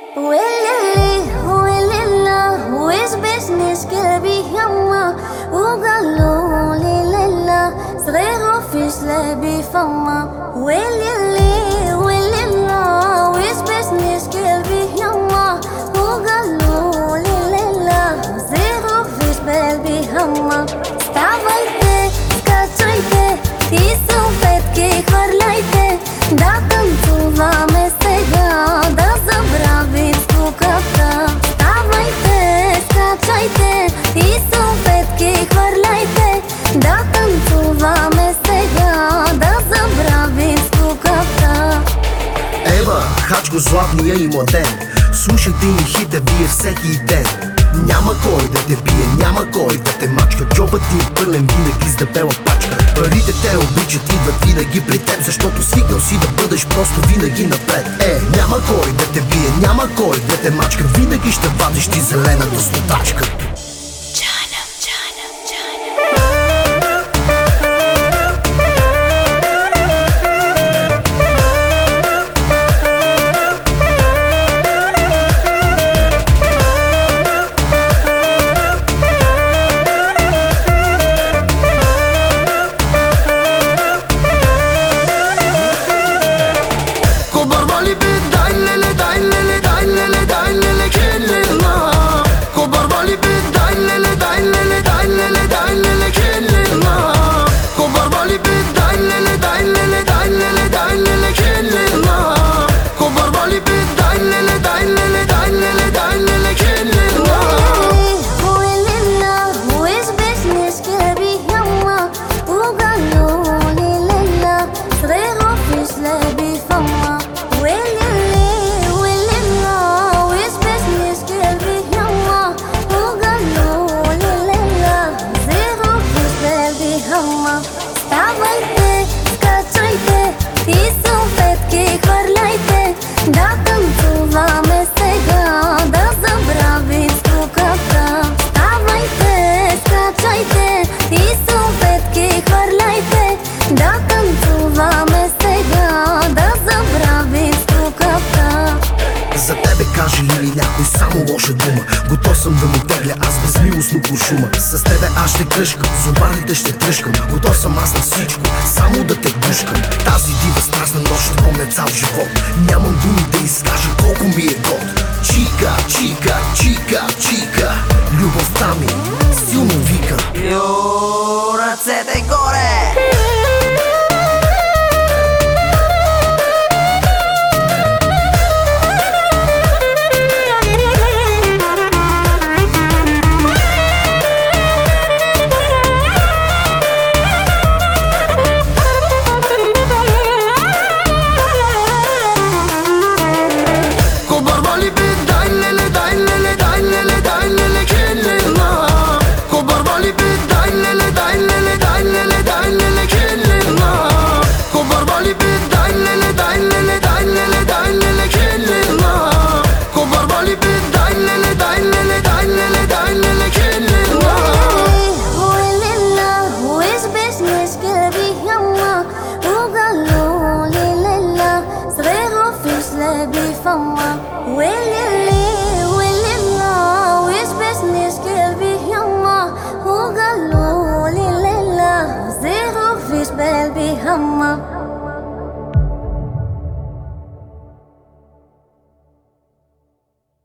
وإيش بيشنش قلبي يما وقالوا لي لا صغير وفيش لابي فما ويلي وإيش بيشنش قلبي يما وقالوا لي لا صغير وفيش بلبي هما ставайте, скачайте и съответки хвърляйте да танцуваме сега, да забравим скуката. Ставайте, скачайте и съответки хвърляйте да танцуваме сега, да забравим скуката. Ева, Хачко, Златния и Младен, слушайте ми хита вие всеки ден. Няма кой да те бие, няма кой да те мачка. Джобът ти е пълен винаги с дебела пачка. Парите те обичат, идват винаги при теб, защото свикнал си да бъдеш просто винаги напред. Няма кой да те бие, няма кой да те мачка. Винаги ще вадиш ти зелената стотачка. Ставайте, скачайте и съответки хвърляйте да танцуваме сега, да забравим скуката. Ставайте, скачайте и съответки хвърляйте да танцуваме сега, да забравим скуката. За тебе каже ли някой само лоша дума? Готов съм да му тегля аз безмилостно куршума. С тебе аз ще кръшкам, зубарите ще тръшкам. Готов съм аз на всичко, само да те гушкам. Тази дива страстна нощ ще помня цял живот. Нямам думи да изкажа колко ми е год. Чика, чика, чика, чика, любовта ми силно вика. Йо, ръцете горе! Baby, I'm